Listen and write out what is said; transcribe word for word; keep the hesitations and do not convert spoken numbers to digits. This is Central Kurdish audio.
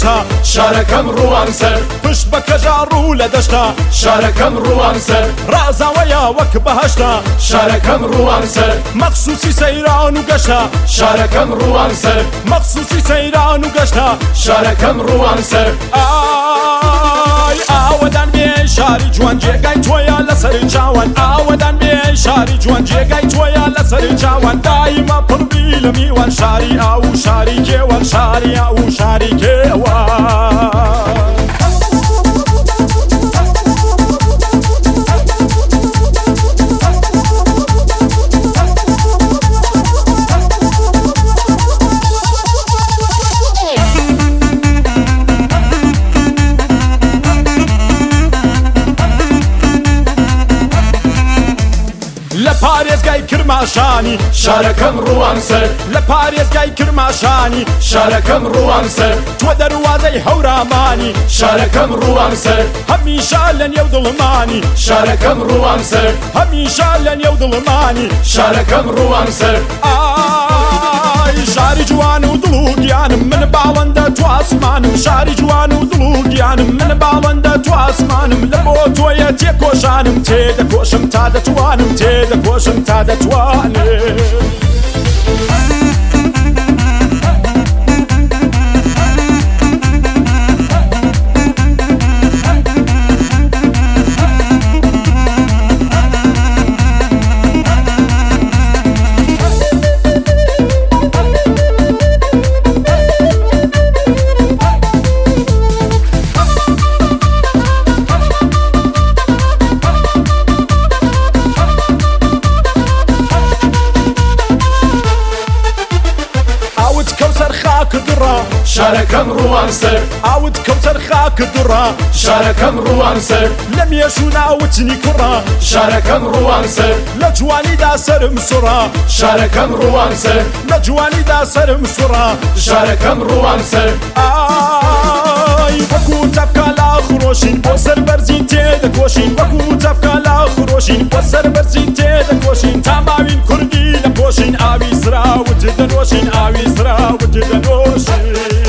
دەشتا شارەکەم ڕوان سەر پشت بە کەژا ڕوو لە دەشتا شارەکەم ڕوان سەر ڕازاوەیە وەک بەهەشتا شارەکەم ڕوان سەر مەخسوسی سەیران و گەشتا شارەکەم ڕوان سەر مەخسوسی سەیران و گەشتا شارەکەم ڕوان سەر ئای ئاوەدان بێ شاری جوان جێگای تۆیە لەسەر چاوان ئاوەدان بێ شاری جوان جێگای تۆیە لەسەر چاوان دایمە پڕبی لە میوان شاری ئاو شاری کێوان شاری ئاو شاری کێوان لە پارێزگای کرماشانی شارەکەم ڕوان سەر لە پارێزگای کرماشانی شارەکەم ڕوان سەر تۆ دەروازەی هەورامانی شارەکەم ڕوان سەر هەمیشە لە نێو دڵمانی شارەکەم ڕوان سەر هەمیشە لە نێو دڵمانی شارەکەم ڕوان سەر ئای شاری جوان و دڵ و گیانم من باوەندە تو ئاسمانم شاری جوان و دڵ و گیانم من باوەندە تو ئاسمانم لە بۆ تۆیە تێکۆشانم تێدەکۆشم تا دەتوانم تێدەکۆشم تا دەتوانم شارەکەم ڕوان سەر ئاوت کەوتەر خاک دڕا شارەکەم ڕوان سەر لە مێش و ناوتنی کوڕا شارەکەم ڕوان سەر لە جوانیدا سرم سوڕا شارەکەم ڕوان سەر لە جوانیدا سرم سوڕا شارەکەم ڕوان سەر ئای وەکو جەفکە لا خڕۆشین بۆ سەر بەرزین تێدەکۆشین وەکو جەفکە لا خڕۆشین بۆ سەر بەرزین تێدەکۆشین تا ماوین کوردی لە پۆشین ئاوی سراوت دەنۆشین ئاوی سراوت دەنۆشین